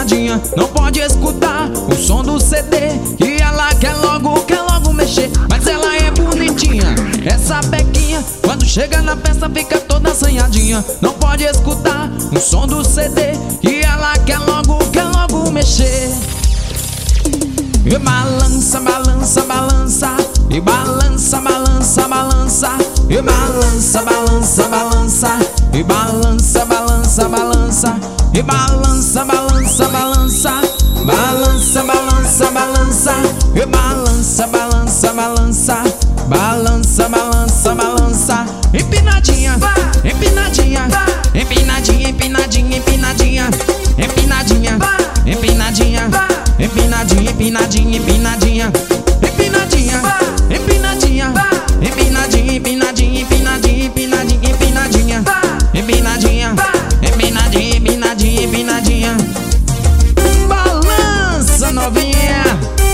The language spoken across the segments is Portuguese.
empinadinha, não pode escutar o som do CD. E ela quer logo mexer, mas ela é bonitinha, essa bequinha. Quando chega na festa fica toda assanhadinha, não pode escutar o som do CD. E ela quer logo mexer. E balança, balança, balança. E balança, balança, balança. E balança, balança, balança. E balança, balança, balança. E balança, balança, balança. Balança, balança, balança. E balança, balança, balança. Balança, balança, balança. Empinadinha, empinadinha. Empinadinha, empinadinha, empinadinha. Empinadinha, empinadinha. Empinadinha, empinadinha, empinadinha. Empinadinha, empinadinha. Empinadinha, empinadinha, empinadinha, empinadinha, empinadinha. Empinadinha, empinadinha, empinadinha, empinadinha. Balança, novinha.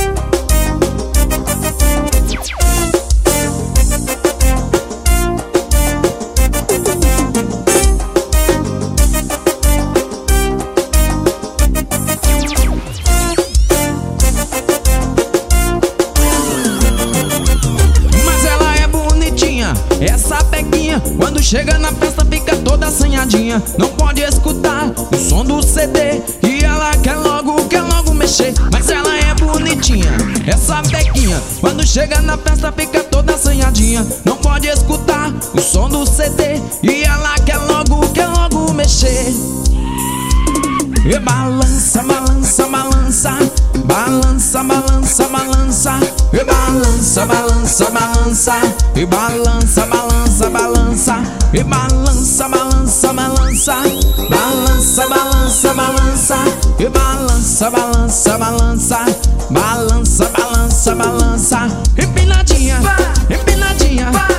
Essa bequinha, quando chega na festa fica toda assanhadinha, não pode escutar o som do CD. E ela quer logo mexer, mas ela é bonitinha, essa bequinha. Quando chega na festa fica toda assanhadinha, não pode escutar o som do CD. E ela quer logo mexer. E balança, balança, balança. Balança, balança, balança. E balança, balança, balança. E balança, balança, balança. E balança, balança, balança. Balança, balança, balança. E balança, balança, balança. Balança, balança, balança. Empinadinha, empinadinha.